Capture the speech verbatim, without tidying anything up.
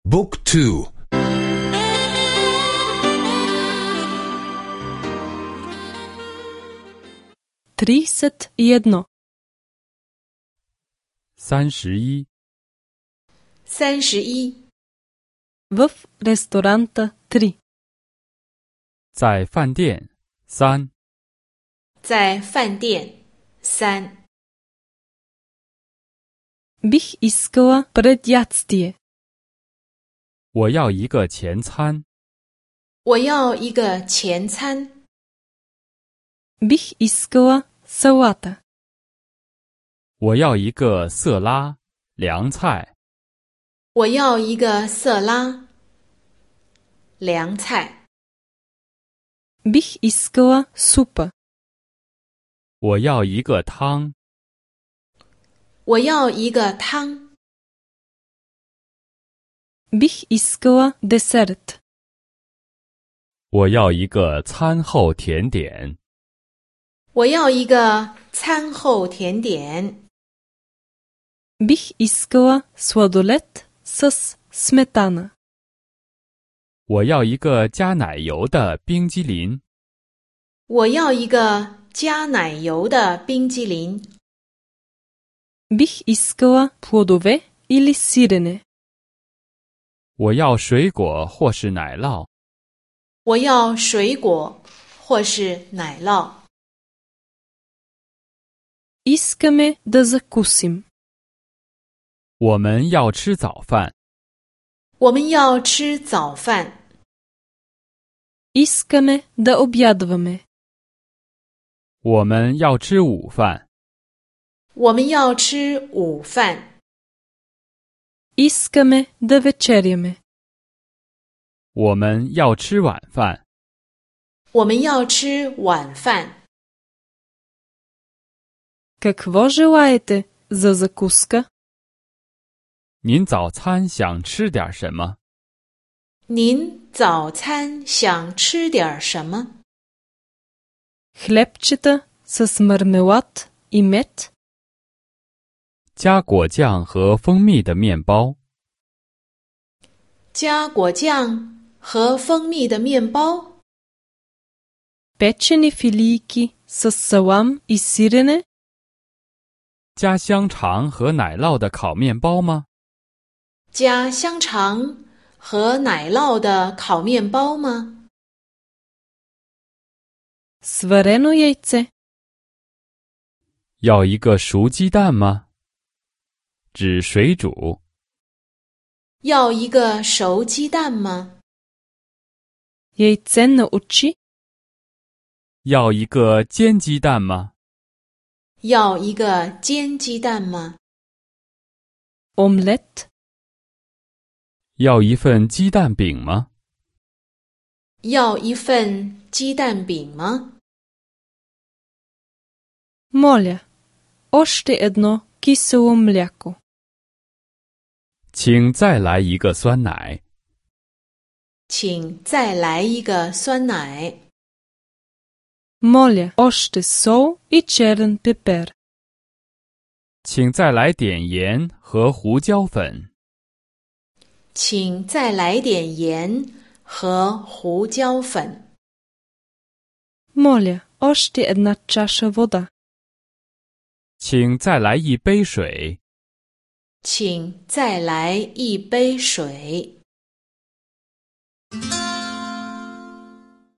بوك تو trideset jedno 三十一， 三十一， в ресторанта три 在饭店三， 在饭店三， Бих искала предядстие 我要一个前餐。 我要一个前餐。 Бих искала салата 我要一个色拉凉菜。 我要一个色拉凉菜。 Бих искала супа 我要一个汤。 我要一个汤。 Бих искала десерт 我要一个餐后甜点。 我要一个餐后甜点。 Бих искала сладолед с сметана 我要一个加奶油的冰激凌。 我要一个加奶油的冰激凌。 Бих искала плодове или сирене 我要水果或是奶酪。 我要水果或是奶酪。 Искаме да закусим 我们要吃早饭。 我们要吃早饭。 Искаме да обядваме 我们要吃午饭。 我们要吃午饭。 Искаме да вечеряме 我们要吃晚饭。 我们要吃晚饭。 Какво желаете за закуска? 您早餐想吃点什么？ 您早餐想吃点什么？ Хлебчета с мармелад и мед 加果酱和蜂蜜的面包。 加果酱和蜂蜜的面包。 Печени филийки с салам и сирене 加香肠和奶酪的烤面包吗？ 加香肠和奶酪的烤面包吗？ Сварено яйце 要一个熟鸡蛋吗？指水煮。 要一个熟鸡蛋吗？ Яйце на очи 要一个煎鸡蛋吗？ 要一个煎鸡蛋吗？ Омлет 要一份鸡蛋饼吗？ 要一份鸡蛋饼吗？ Моля, още едно кисело мляко 请再来一个酸奶。 请再来一个酸奶。 Моля, още сол и черен пепер 请再来点盐和胡椒粉。 请再来点盐和胡椒粉。 Моля, още една чаша вода 请再来一杯水。 请再来一杯水。